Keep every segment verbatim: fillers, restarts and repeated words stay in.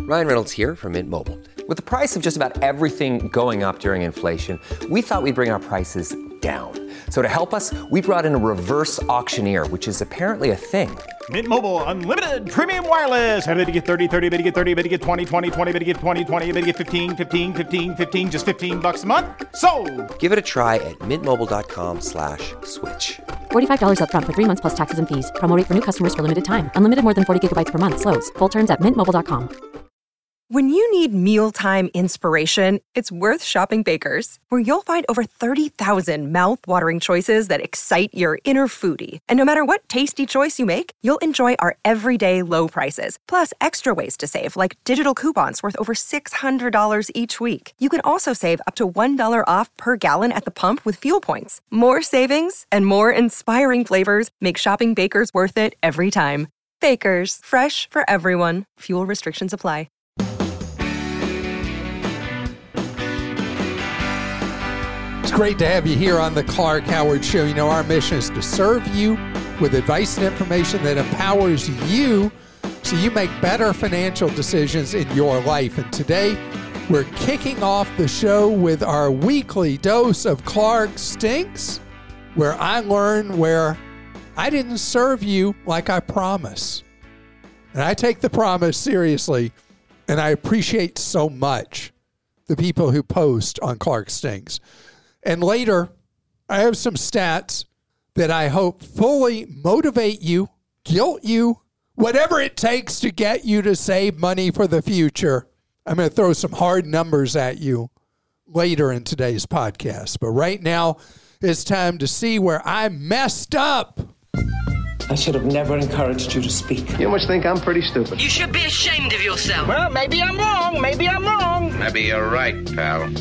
Ryan Reynolds here from Mint Mobile. With the price of just about everything going up during inflation, we thought we'd bring our prices down. So to help us, we brought in a reverse auctioneer, which is apparently a thing. Mint Mobile Unlimited Premium Wireless. How to get thirty, thirty, bit to get thirty, bit to get twenty, twenty, twenty, bit to get twenty, twenty, bit to get fifteen, fifteen, fifteen, fifteen, just fifteen bucks a month? Sold! Give it a try at mintmobile.com slash switch. forty-five dollars up front for three months plus taxes and fees. Promo rate for new customers for limited time. Unlimited more than forty gigabytes per month. Slows full terms at mint mobile dot com. When you need mealtime inspiration, it's worth shopping Baker's, where you'll find over thirty thousand mouth-watering choices that excite your inner foodie. And no matter what tasty choice you make, you'll enjoy our everyday low prices, plus extra ways to save, like digital coupons worth over six hundred dollars each week. You can also save up to one dollar off per gallon at the pump with fuel points. More savings and more inspiring flavors make shopping Baker's worth it every time. Baker's, fresh for everyone. Fuel restrictions apply. It's great to have you here on the Clark Howard Show. You know, our mission is to serve you with advice and information that empowers you so you make better financial decisions in your life. And today, we're kicking off the show with our weekly dose of Clark Stinks, where I learn where I didn't serve you like I promised. And I take the promise seriously, and I appreciate so much the people who post on Clark Stinks. And later, I have some stats that I hope fully motivate you, guilt you, whatever it takes to get you to save money for the future. I'm going to throw some hard numbers at you later in today's podcast. But right now, it's time to see where I messed up. I should have never encouraged you to speak. You must think I'm pretty stupid. You should be ashamed of yourself. Well, maybe I'm wrong. Maybe I'm wrong. Maybe you're right, pal.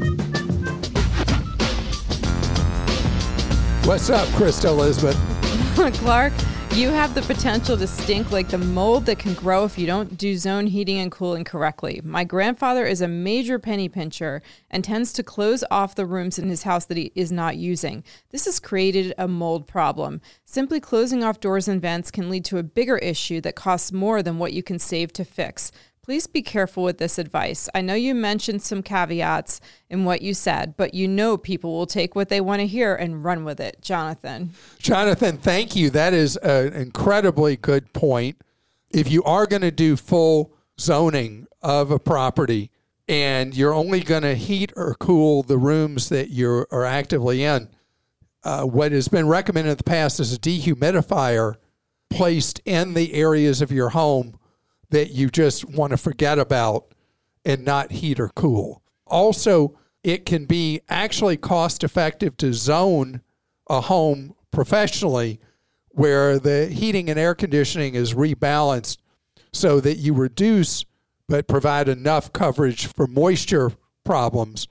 What's up, Krista Elizabeth? Clark, you have the potential to stink like the mold that can grow if you don't do zone heating and cooling correctly. My grandfather is a major penny pincher and tends to close off the rooms in his house that he is not using. This has created a mold problem. Simply closing off doors and vents can lead to a bigger issue that costs more than what you can save to fix. Please be careful with this advice. I know you mentioned some caveats in what you said, but you know people will take what they want to hear and run with it. Jonathan. Jonathan, thank you. That is an incredibly good point. If you are going to do full zoning of a property and you're only going to heat or cool the rooms that you are actively in, uh, what has been recommended in the past is a dehumidifier placed in the areas of your home that you just want to forget about and not heat or cool. Also, it can be actually cost effective to zone a home professionally where the heating and air conditioning is rebalanced so that you reduce but provide enough coverage for moisture problems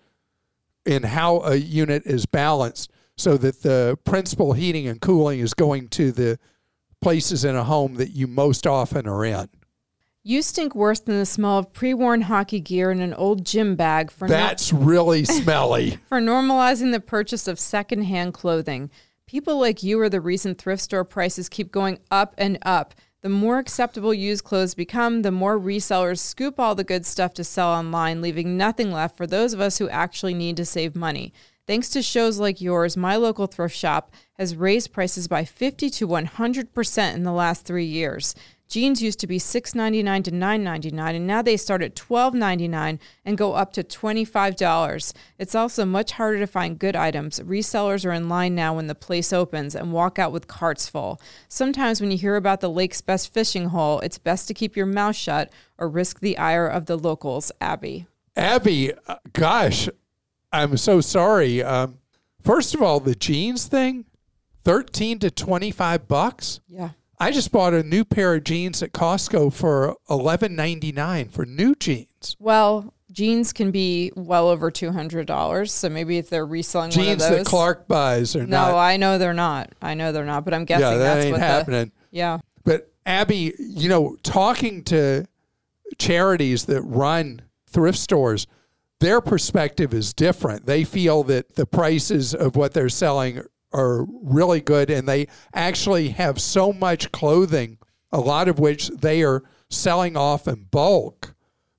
in how a unit is balanced so that the principal heating and cooling is going to the places in a home that you most often are in. You stink worse than the smell of pre-worn hockey gear in an old gym bag. For That's no- really smelly. For normalizing the purchase of secondhand clothing. People like you are the reason thrift store prices keep going up and up. The more acceptable used clothes become, the more resellers scoop all the good stuff to sell online, leaving nothing left for those of us who actually need to save money. Thanks to shows like yours, my local thrift shop has raised prices by fifty to one hundred percent in the last three years. Jeans used to be six ninety-nine to nine ninety-nine, and now they start at twelve ninety-nine and go up to twenty-five dollars. It's also much harder to find good items. Resellers are in line now when the place opens and walk out with carts full. Sometimes when you hear about the lake's best fishing hole, it's best to keep your mouth shut or risk the ire of the locals. Abby. Abby, uh, gosh, I'm so sorry. Um, first of all, the jeans thing, thirteen to twenty-five bucks? Yeah. I just bought a new pair of jeans at Costco for eleven ninety-nine for new jeans. Well, jeans can be well over two hundred dollars, so maybe if they're reselling jeans one of those. Jeans that Clark buys are no, not. No, I know they're not. I know they're not, but I'm guessing yeah, that that's ain't what happening. The, yeah. But Abby, you know, talking to charities that run thrift stores, their perspective is different. They feel that the prices of what they're selling are really good, and they actually have so much clothing, a lot of which they are selling off in bulk,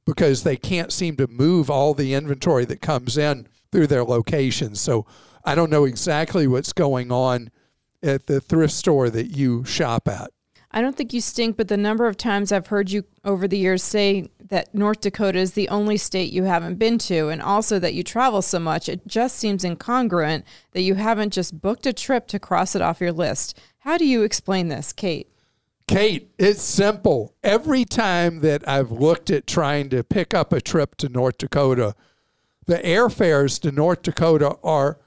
because they can't seem to move all the inventory that comes in through their locations. So I don't know exactly what's going on at the thrift store that you shop at. I don't think you stink, but the number of times I've heard you over the years say that North Dakota is the only state you haven't been to, and also that you travel so much, it just seems incongruent that you haven't just booked a trip to cross it off your list. How do you explain this, Kate? Kate, it's simple. Every time that I've looked at trying to pick up a trip to North Dakota, the airfares to North Dakota are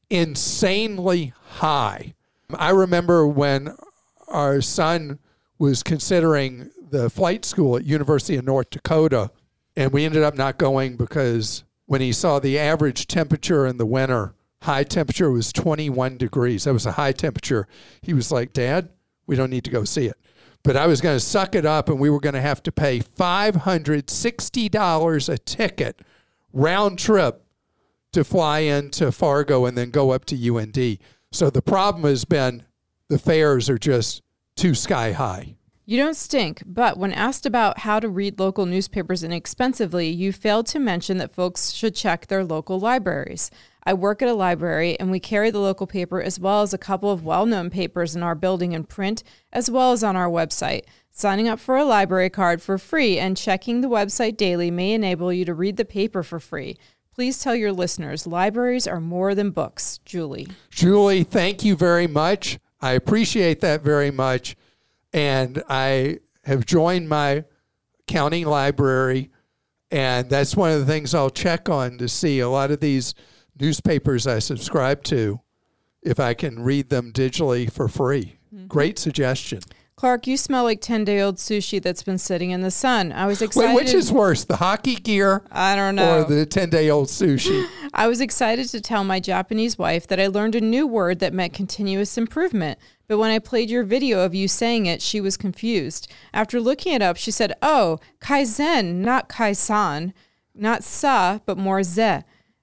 insanely high. I remember when our son was considering the flight school at University of North Dakota, and we ended up not going because when he saw the average temperature in the winter, high temperature was twenty-one degrees. That was a high temperature. He was like, Dad, we don't need to go see it. But I was going to suck it up, and we were going to have to pay five hundred sixty dollars a ticket round trip to fly into Fargo and then go up to U N D. So the problem has been the fares are just too sky high. You don't stink, but when asked about how to read local newspapers inexpensively, you failed to mention that folks should check their local libraries. I work at a library, and we carry the local paper as well as a couple of well-known papers in our building in print, as well as on our website. Signing up for a library card for free and checking the website daily may enable you to read the paper for free. Please tell your listeners, libraries are more than books. Julie. Julie, thank you very much. I appreciate that very much. And I have joined my county library, and that's one of the things I'll check on to see a lot of these newspapers I subscribe to, if I can read them digitally for free. Mm-hmm. Great suggestion. Clark, you smell like ten-day-old sushi that's been sitting in the sun. I was excited. Wait, which is worse, the hockey gear I don't know. or the ten-day-old sushi? I was excited to tell my Japanese wife that I learned a new word that meant continuous improvement. But when I played your video of you saying it, she was confused. After looking it up, she said, oh, kaizen, not kaisan, not sa, but more ze.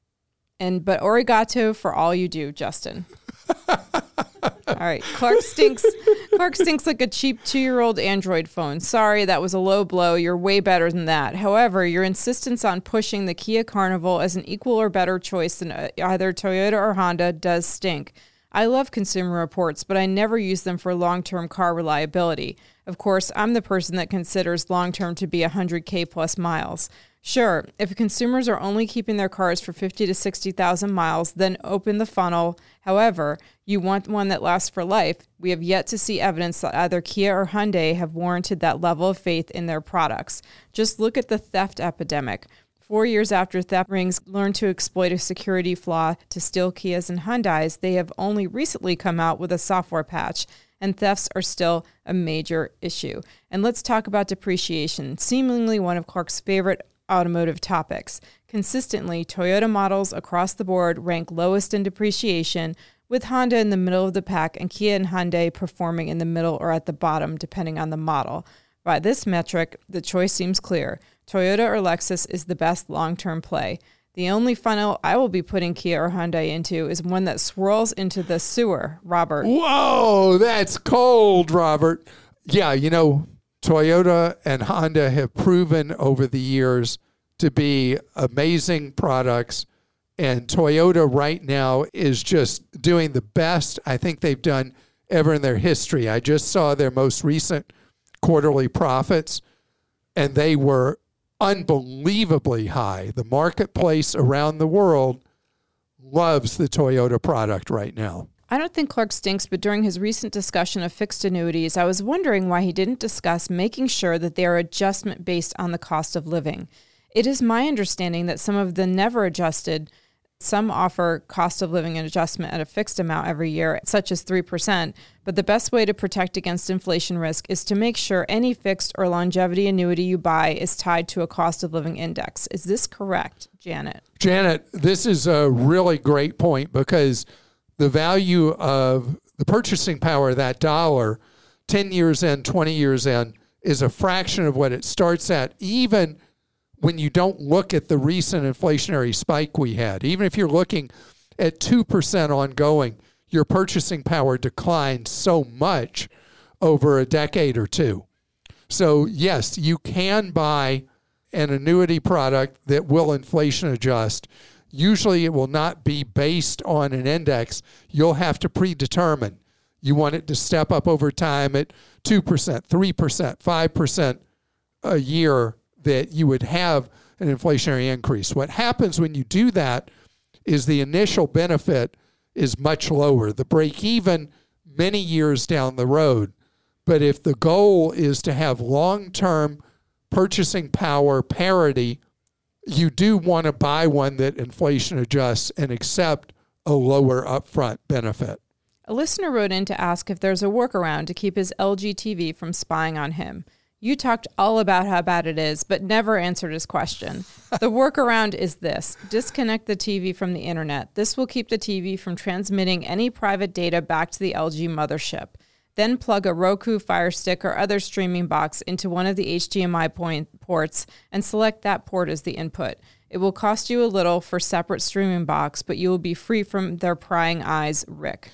And but arigato for all you do, Justin. All right. Clark stinks. Clark stinks like a cheap two-year-old Android phone. Sorry, that was a low blow. You're way better than that. However, your insistence on pushing the Kia Carnival as an equal or better choice than either Toyota or Honda does stink. I love Consumer Reports, but I never use them for long-term car reliability. Of course, I'm the person that considers long-term to be one hundred K plus miles. Sure, if consumers are only keeping their cars for fifty to sixty thousand miles, then open the funnel. However, you want one that lasts for life. We have yet to see evidence that either Kia or Hyundai have warranted that level of faith in their products. Just look at the theft epidemic. Four years after theft rings learned to exploit a security flaw to steal Kias and Hyundais, they have only recently come out with a software patch, and thefts are still a major issue. And let's talk about depreciation, seemingly one of Clark's favorite automotive topics. Consistently, Toyota models across the board rank lowest in depreciation, with Honda in the middle of the pack and Kia and Hyundai performing in the middle or at the bottom, depending on the model. By this metric, the choice seems clear. Toyota or Lexus is the best long-term play. The only funnel I will be putting Kia or Hyundai into is one that swirls into the sewer, Robert. Whoa, that's cold, Robert. Yeah, you know, Toyota and Honda have proven over the years to be amazing products, and Toyota right now is just doing the best I think they've done ever in their history. I just saw their most recent quarterly profits, and they were unbelievably high. The marketplace around the world loves the Toyota product right now. I don't think Clark stinks, but during his recent discussion of fixed annuities, I was wondering why he didn't discuss making sure that they are adjustment based on the cost of living. It is my understanding that some of the never adjusted, some offer cost of living adjustment at a fixed amount every year, such as three percent, but the best way to protect against inflation risk is to make sure any fixed or longevity annuity you buy is tied to a cost of living index. Is this correct, Janet? Janet, this is a really great point, because the value of the purchasing power of that dollar ten years in, twenty years in, is a fraction of what it starts at, even when you don't look at the recent inflationary spike we had. Even if you're looking at two percent ongoing, your purchasing power declined so much over a decade or two. So yes, you can buy an annuity product that will inflation adjust. Usually it will not be based on an index. You'll have to predetermine. You want it to step up over time at two percent, three percent, five percent a year, that you would have an inflationary increase. What happens when you do that is the initial benefit is much lower, the break even many years down the road. But if the goal is to have long-term purchasing power parity, you do want to buy one that inflation adjusts and accept a lower upfront benefit. A listener wrote in to ask if there's a workaround to keep his L G T V from spying on him. You talked all about how bad it is, but never answered his question. The workaround is this: disconnect the T V from the internet. This will keep the T V from transmitting any private data back to the L G mothership. Then plug a Roku, Fire Stick, or other streaming box into one of the H D M I point ports and select that port as the input. It will cost you a little for separate streaming box, but you will be free from their prying eyes, Rick.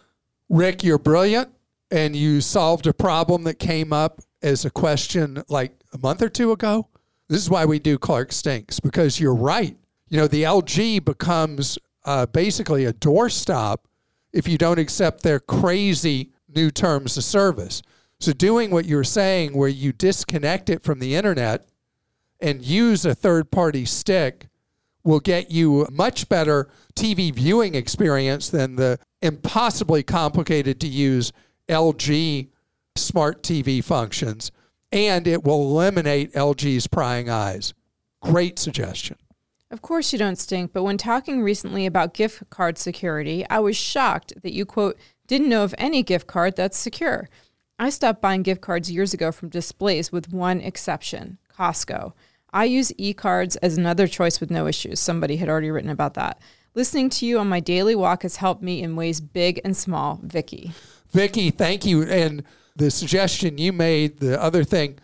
Rick, you're brilliant, and you solved a problem that came up as a question like a month or two ago. This is why we do Clark Stinks, because you're right. You know, the L G becomes uh, basically a doorstop if you don't accept their crazy new terms of service. So doing what you're saying, where you disconnect it from the internet and use a third-party stick, will get you a much better T V viewing experience than the impossibly complicated to use L G smart T V functions, and it will eliminate L G's prying eyes. Great suggestion. Of course you don't stink, but when talking recently about gift card security, I was shocked that you, quote, didn't know of any gift card that's secure. I stopped buying gift cards years ago from displays with one exception, Costco. I use e-cards as another choice with no issues. Somebody had already written about that. Listening to you on my daily walk has helped me in ways big and small. Vicky. Vicky, thank you. And the suggestion you made, the other thing,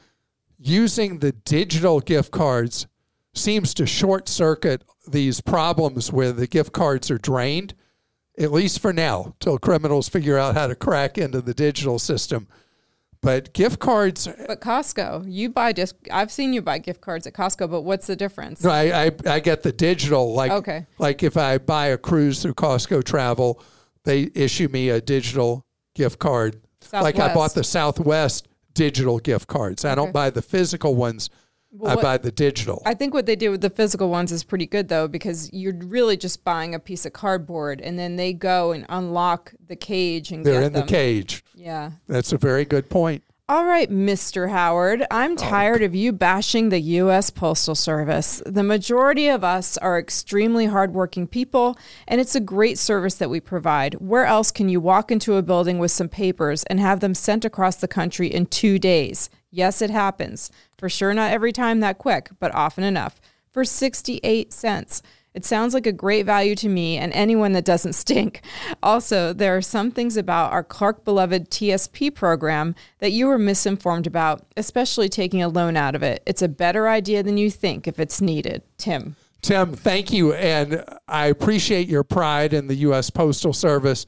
using the digital gift cards seems to short circuit these problems where the gift cards are drained, at least for now, till criminals figure out how to crack into the digital system. But gift cards... But Costco, you buy just... I've seen you buy gift cards at Costco, but what's the difference? No, I, I, I get the digital. Like, okay. Like if I buy a cruise through Costco Travel, they issue me a digital gift card. Southwest. Like I bought the Southwest digital gift cards. I okay. don't buy the physical ones. Well, I what, buy the digital. I think what they do with the physical ones is pretty good, though, because you're really just buying a piece of cardboard, and then they go and unlock the cage and They're get in them. the cage. Yeah. That's a very good point. All right, Mister Howard, I'm tired oh. of you bashing the U S Postal Service. The majority of us are extremely hardworking people, and it's a great service that we provide. Where else can you walk into a building with some papers and have them sent across the country in two days? Yes, it happens. For sure, not every time that quick, but often enough. For sixty-eight cents. It sounds like a great value to me and anyone that doesn't stink. Also, there are some things about our Clark beloved T S P program that you were misinformed about, especially taking a loan out of it. It's a better idea than you think if it's needed. Tim. Tim, thank you. And I appreciate your pride in the U S Postal Service.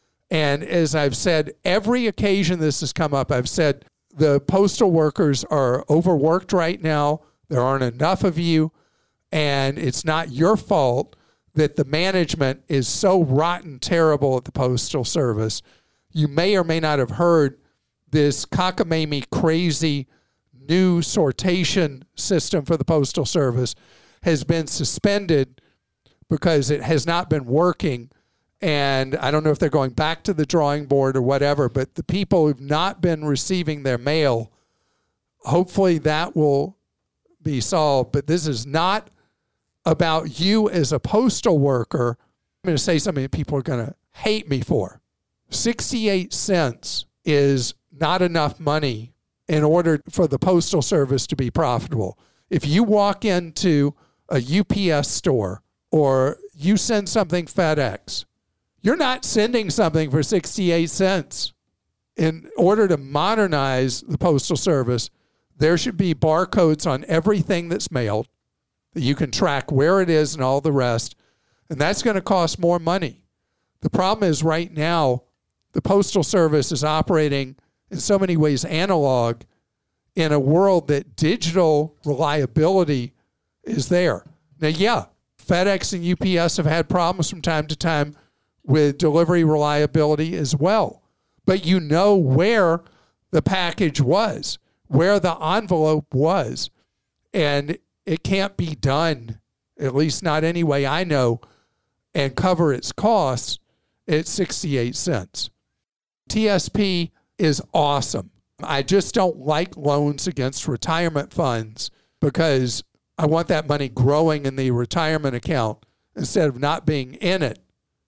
And as I've said, every occasion this has come up, I've said the postal workers are overworked right now. There aren't enough of you. And it's not your fault that the management is so rotten terrible at the Postal Service. You may or may not have heard this cockamamie, crazy new sortation system for the Postal Service has been suspended because it has not been working. And I don't know if they're going back to the drawing board or whatever, but the people who've not been receiving their mail, hopefully that will be solved. But this is not about you as a postal worker. I'm going to say something that people are going to hate me for. sixty-eight cents is not enough money in order for the Postal Service to be profitable. If you walk into a U P S store or you send something FedEx, you're not sending something for sixty-eight cents. In order to modernize the Postal Service, there should be barcodes on everything that's mailed, that you can track where it is and all the rest, and that's going to cost more money. The problem is right now, the Postal Service is operating in so many ways analog, in a world that digital reliability is there. Now, yeah, FedEx and U P S have had problems from time to time with delivery reliability as well. But you know where the package was, where the envelope was, and it can't be done, at least not any way I know, and cover its costs at sixty-eight cents. T S P is awesome. I just don't like loans against retirement funds because I want that money growing in the retirement account instead of not being in it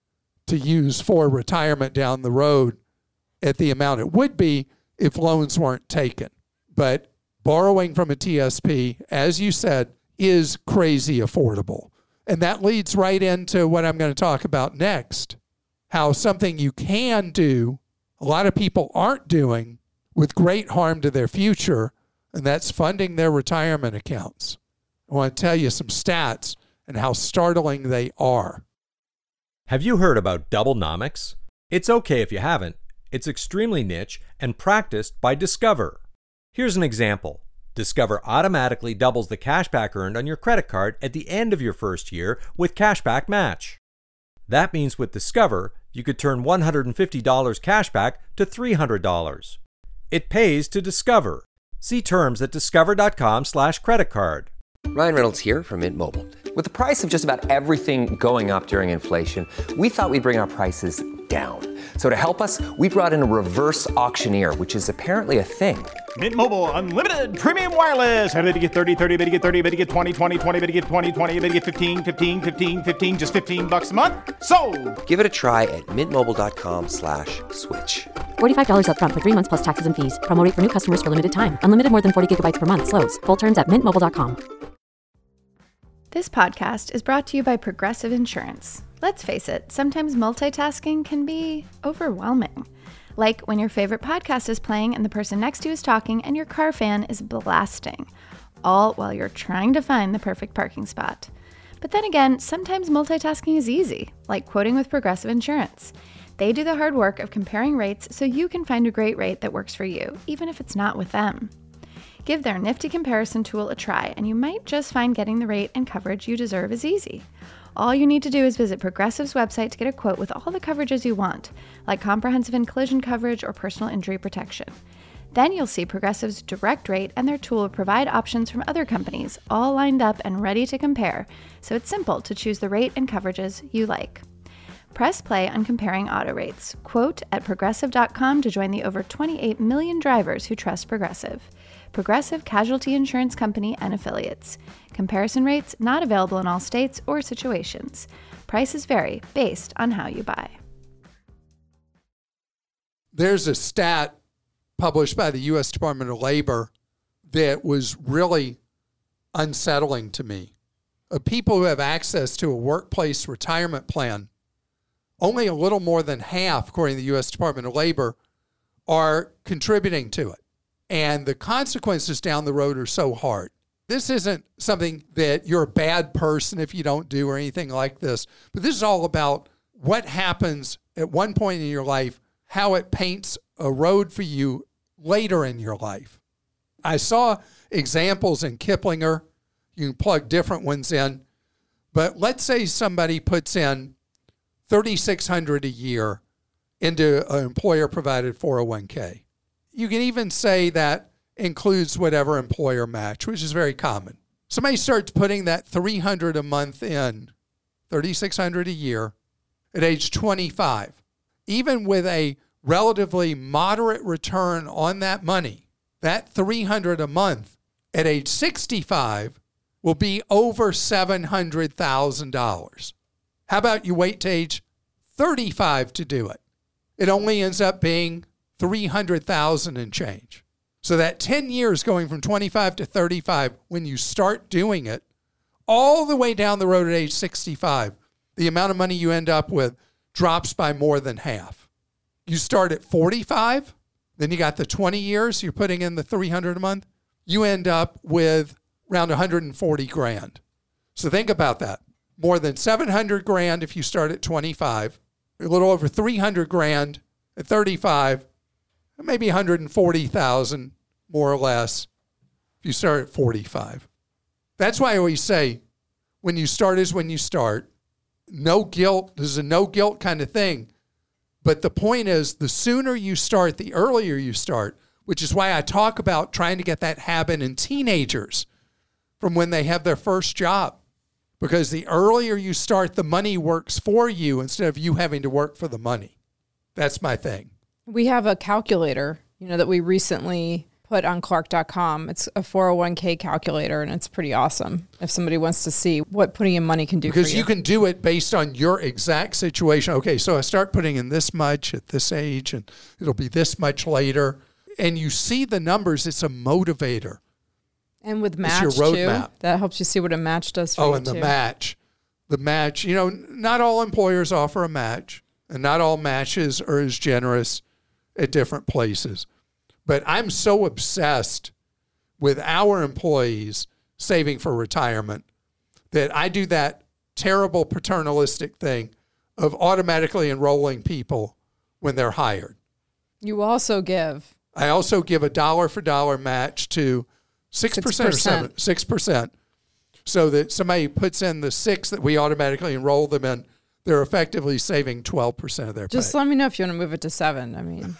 to use for retirement down the road at the amount it would be if loans weren't taken. But borrowing from a T S P, as you said, is crazy affordable. And that leads right into what I'm going to talk about next, how something you can do, a lot of people aren't doing, with great harm to their future, and that's funding their retirement accounts. I want to tell you some stats and how startling they are. Have you heard about Doublenomics? It's okay if you haven't. It's extremely niche and practiced by Discover. Here's an example. Discover automatically doubles the cashback earned on your credit card at the end of your first year with Cashback Match. That means with Discover, you could turn one hundred fifty dollars cashback to three hundred dollars. It pays to Discover. See terms at discover.com slash credit card. Ryan Reynolds here from Mint Mobile. With the price of just about everything going up during inflation, we thought we'd bring our prices down. So to help us, we brought in a reverse auctioneer, which is apparently a thing. Mint Mobile Unlimited Premium Wireless. How to get thirty, thirty, how to get thirty, how to get twenty, twenty, twenty, how to get twenty, twenty, how to get fifteen, fifteen, fifteen, fifteen, just fifteen bucks a month? Sold! Give it a try at mintmobile.com slash switch. forty-five dollars up front for three months plus taxes and fees. Promo rate for new customers for limited time. Unlimited more than forty gigabytes per month slows. Full terms at mint mobile dot com. This podcast is brought to you by Progressive Insurance. Let's face it, sometimes multitasking can be overwhelming. Like when your favorite podcast is playing and the person next to you is talking and your car fan is blasting, all while you're trying to find the perfect parking spot. But then again, sometimes multitasking is easy, like quoting with Progressive Insurance. They do the hard work of comparing rates so you can find a great rate that works for you, even if it's not with them. Give their nifty comparison tool a try, and you might just find getting the rate and coverage you deserve is easy. All you need to do is visit Progressive's website to get a quote with all the coverages you want, like comprehensive and collision coverage or personal injury protection. Then you'll see Progressive's direct rate, and their tool will provide options from other companies, all lined up and ready to compare, so it's simple to choose the rate and coverages you like. Press play on comparing auto rates. Quote at progressive dot com to join the over twenty-eight million drivers who trust Progressive. Progressive Casualty Insurance Company and Affiliates. Comparison rates not available in all states or situations. Prices vary based on how you buy. There's a stat published by the U S Department of Labor that was really unsettling to me. Of people who have access to a workplace retirement plan, only a little more than half, according to the U S Department of Labor, are contributing to it. And the consequences down the road are so hard. This isn't something that you're a bad person if you don't do or anything like this, but this is all about what happens at one point in your life, how it paints a road for you later in your life. I saw examples in Kiplinger. You can plug different ones in, but let's say somebody puts in thirty-six hundred dollars a year into an employer-provided four oh one k. You can even say that includes whatever employer match, which is very common. Somebody starts putting that three hundred dollars a month in, thirty-six hundred dollars a year, at age twenty-five. Even with a relatively moderate return on that money, that three hundred dollars a month at age sixty-five will be over seven hundred thousand dollars. How about you wait to age thirty-five to do it? It only ends up being three hundred thousand dollars and change. So that ten years going from twenty-five to thirty-five, when you start doing it, all the way down the road at age sixty-five, the amount of money you end up with drops by more than half. You start at forty-five, then you got the twenty years, you're putting in the three hundred a month, you end up with around one hundred forty grand. So think about that. More than seven hundred grand if you start at twenty-five, a little over three hundred grand at thirty-five, maybe one hundred forty thousand more or less if you start at forty-five. That's why I always say, when you start is when you start. No guilt. This is a no guilt kind of thing. But the point is, the sooner you start, the earlier you start, which is why I talk about trying to get that habit in teenagers from when they have their first job. Because the earlier you start, the money works for you instead of you having to work for the money. That's my thing. We have a calculator, you know, that we recently put on Clark dot com. It's a four oh one k calculator, and it's pretty awesome if somebody wants to see what putting in money can do because for you. you can do it based on your exact situation. Okay, so I start putting in this much at this age, and it'll be this much later. And you see the numbers. It's a motivator. And with match, it's your roadmap. too. That helps you see what a match does for oh, you, and the too. match. The match. You know, not all employers offer a match, and not all matches are as generous at different places. But I'm so obsessed with our employees saving for retirement that I do that terrible paternalistic thing of automatically enrolling people when they're hired. You also give. I also give a dollar for dollar match to six percent or seven, six percent, so that somebody puts in the six that we automatically enroll them in, they're effectively saving twelve percent of their Just pay. let me know if you want to move it to seven. I mean,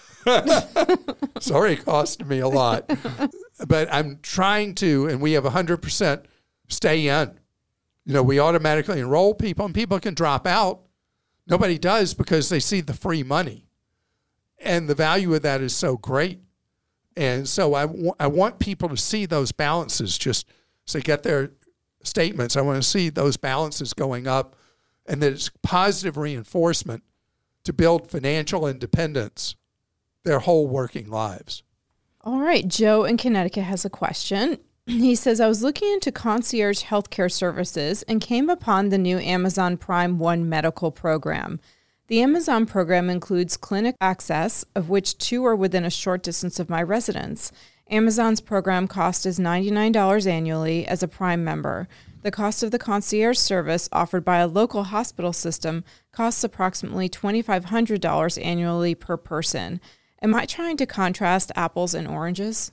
it's already cost me a lot, but I'm trying to, and we have one hundred percent stay in. You know, we automatically enroll people, and people can drop out. Nobody does because they see the free money, and the value of that is so great. And so I, w- I want people to see those balances, just so they get their statements. I want to see those balances going up, and that it's positive reinforcement to build financial independence their whole working lives. All right. Joe in Connecticut has a question. He says, I was looking into concierge healthcare services and came upon the new Amazon Prime One medical program. The Amazon program includes clinic access, of which two are within a short distance of my residence. Amazon's program cost is ninety-nine dollars annually as a Prime member. The cost of the concierge service offered by a local hospital system costs approximately twenty-five hundred dollars annually per person. Am I trying to contrast apples and oranges?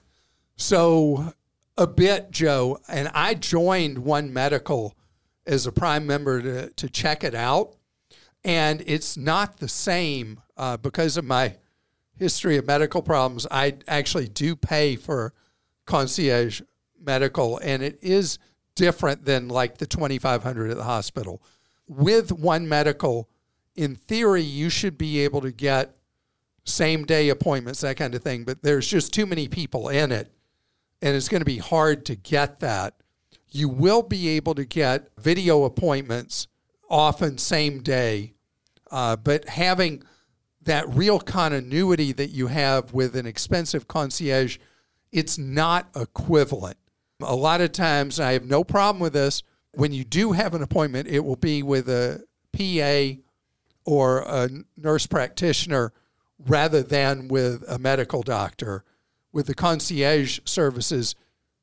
So a bit, Joe, and I joined One Medical as a Prime member to, to check it out. And it's not the same uh, because of my history of medical problems. I actually do pay for concierge medical, and it is different than like the twenty-five hundred dollars at the hospital. With One Medical, in theory, you should be able to get same-day appointments, that kind of thing, but there's just too many people in it, and it's going to be hard to get that. You will be able to get video appointments often same day, uh, but having that real continuity that you have with an expensive concierge, it's not equivalent. A lot of times, I have no problem with this, when you do have an appointment, it will be with a P A or a nurse practitioner rather than with a medical doctor. With the concierge services,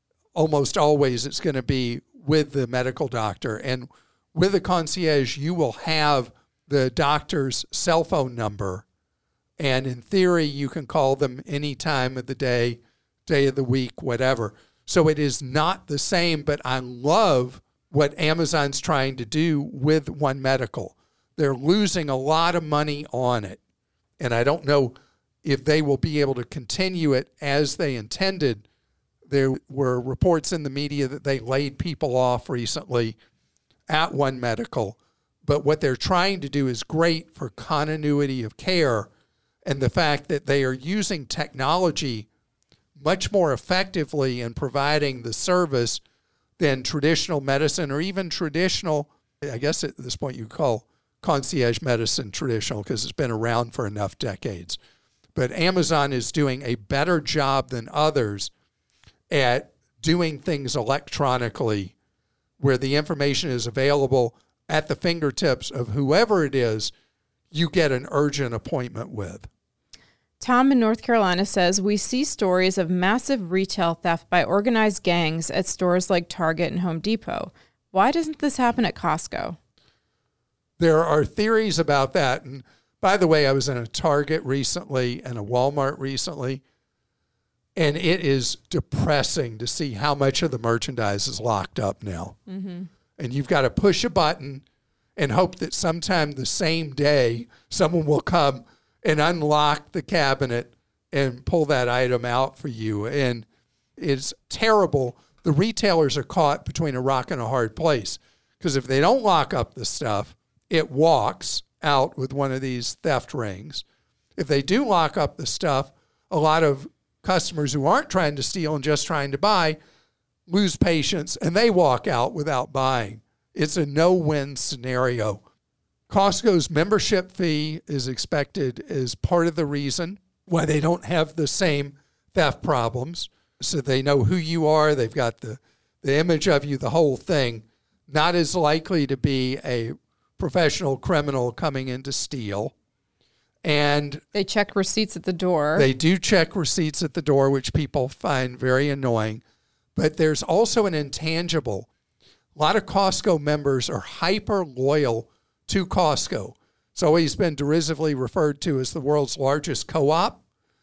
almost always it's going to be with the medical doctor. And with a concierge, you will have the doctor's cell phone number. And in theory, you can call them any time of the day, day of the week, whatever. So it is not the same, but I love what Amazon's trying to do with One Medical. They're losing a lot of money on it. And I don't know if they will be able to continue it as they intended. There were reports in the media that they laid people off recently at One Medical. But what they're trying to do is great for continuity of care, and the fact that they are using technology much more effectively in providing the service than traditional medicine, or even traditional, I guess at this point you call concierge medicine traditional because it's been around for enough decades. But Amazon is doing a better job than others at doing things electronically, where the information is available at the fingertips of whoever it is you get an urgent appointment with. Tom in North Carolina says, we see stories of massive retail theft by organized gangs at stores like Target and Home Depot. Why doesn't this happen at Costco? There are theories about that. And by the way, I was in a Target recently and a Walmart recently, And it is depressing to see how much of the merchandise is locked up now. Mm-hmm. And you've got to push a button and hope that sometime the same day someone will come and unlock the cabinet and pull that item out for you. And it's terrible. The retailers are caught between a rock and a hard place, because if they don't lock up the stuff, it walks out with one of these theft rings. If they do lock up the stuff, a lot of customers who aren't trying to steal and just trying to buy lose patience, and they walk out without buying. It's a no-win scenario. Costco's membership fee is expected as part of the reason why they don't have the same theft problems. So they know who you are. They've got the, the image of you, the whole thing. Not as likely to be a professional criminal coming in to steal. And they check receipts at the door. They do check receipts at the door, which people find very annoying. But there's also an intangible. A lot of Costco members are hyper loyal to Costco. It's always been derisively referred to as the world's largest co-op.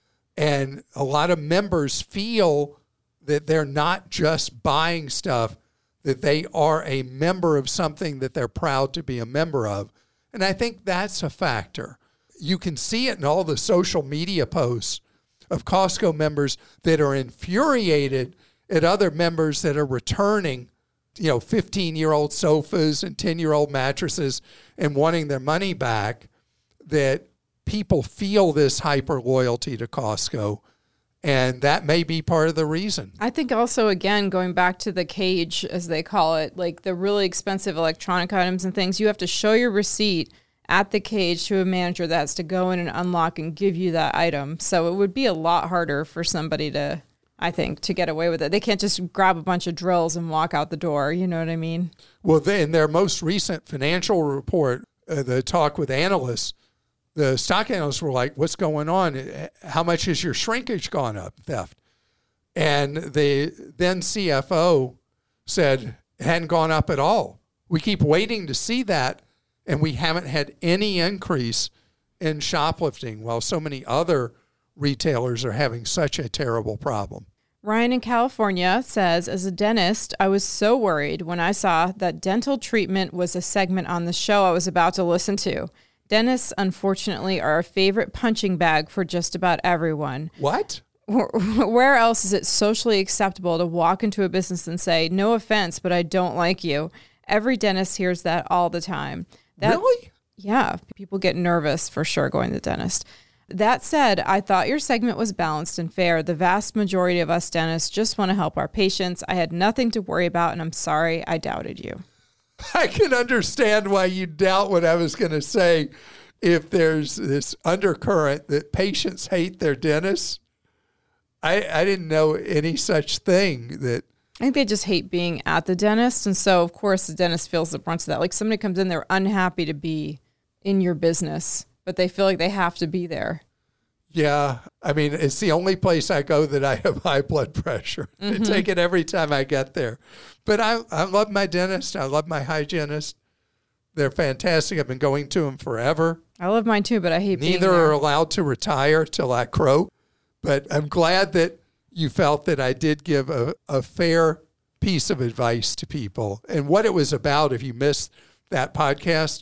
And a lot of members feel that they're not just buying stuff, that they are a member of something that they're proud to be a member of. And I think that's a factor. You can see it in all the social media posts of Costco members that are infuriated at other members that are returning, you know, fifteen-year-old sofas and ten-year-old mattresses and wanting their money back, that people feel this hyper loyalty to Costco. And that may be part of the reason. I think also, again, going back to the cage, as they call it, like the really expensive electronic items and things, you have to show your receipt at the cage to a manager that has to go in and unlock and give you that item. So it would be a lot harder for somebody to, I think, to get away with it. They can't just grab a bunch of drills and walk out the door. You know what I mean? Well, they, in their most recent financial report, uh, the talk with analysts, the stock analysts were like, what's going on? How much has your shrinkage gone up, theft? And the then C F O said it hadn't gone up at all. We keep waiting to see that, and we haven't had any increase in shoplifting, while so many other retailers are having such a terrible problem. Ryan in California says, as a dentist, I was so worried when I saw that dental treatment was a segment on the show I was about to listen to. Dentists, unfortunately, are a favorite punching bag for just about everyone. What? Where else is it socially acceptable to walk into a business and say, no offense, but I don't like you? Every dentist hears that all the time. That, really? Yeah. People get nervous for sure going to the dentist. That said, I thought your segment was balanced and fair. The vast majority of us dentists just want to help our patients. I had nothing to worry about, and I'm sorry I doubted you. I can understand why you doubt what I was going to say if there's this undercurrent that patients hate their dentists. I, I didn't know any such thing. That I think they just hate being at the dentist. And so, of course, the dentist feels the brunt of that. Like somebody comes in, they're unhappy to be in your business, but they feel like they have to be there. Yeah. I mean, it's the only place I go that I have high blood pressure. Mm-hmm. I take it every time I get there. But I, I love my dentist. I love my hygienist. They're fantastic. I've been going to them forever. I love mine too, but I hate being there. Neither are allowed to retire till I croak. But I'm glad that you felt that I did give a, a fair piece of advice to people. And what it was about, if you missed that podcast,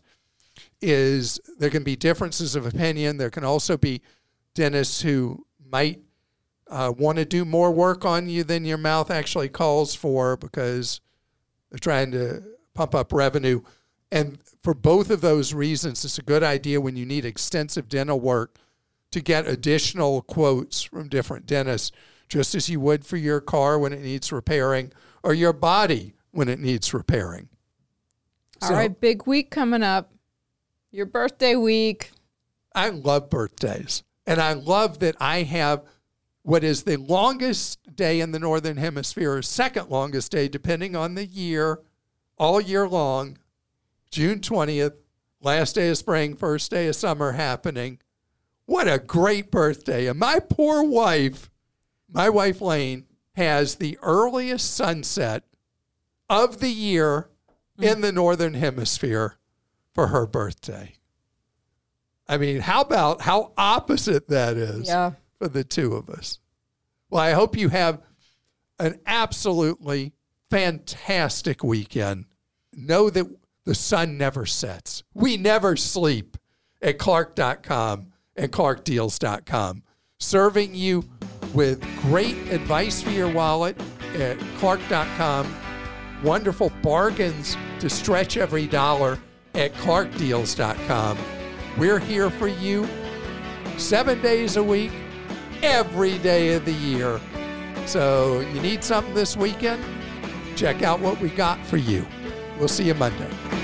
is there can be differences of opinion. There can also be dentists who might uh, want to do more work on you than your mouth actually calls for because they're trying to pump up revenue. And for both of those reasons, it's a good idea when you need extensive dental work to get additional quotes from different dentists, just as you would for your car when it needs repairing or your body when it needs repairing. All so, right, big week coming up. Your birthday week. I love birthdays. And I love that I have what is the longest day in the Northern Hemisphere, or second longest day, depending on the year, all year long, June twentieth, last day of spring, first day of summer happening. What a great birthday. And my poor wife, my wife Lane, has the earliest sunset of the year mm. in the Northern Hemisphere for her birthday. I mean, how about how opposite that is yeah. for the two of us? Well, I hope you have an absolutely fantastic weekend. Know that the sun never sets. We never sleep at Clark dot com and Clark Deals dot com. Serving you with great advice for your wallet at Clark dot com. Wonderful bargains to stretch every dollar at Clark Deals dot com. We're here for you seven days a week, every day of the year. So you need something this weekend? Check out what we got for you. We'll see you Monday.